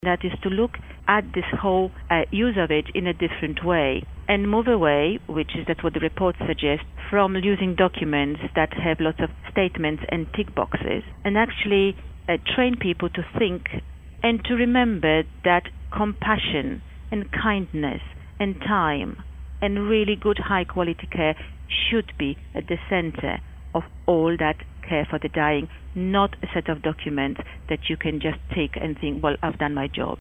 That is to look at this whole use of it in a different way and move away, which is that's what the report suggests, from using documents that have lots of statements and tick boxes, and actually train people to think and to remember that compassion and kindness and time and really good high quality care should be at the center of all that care for the dying, not a set of documents that you can just take and think, well, I've done my job.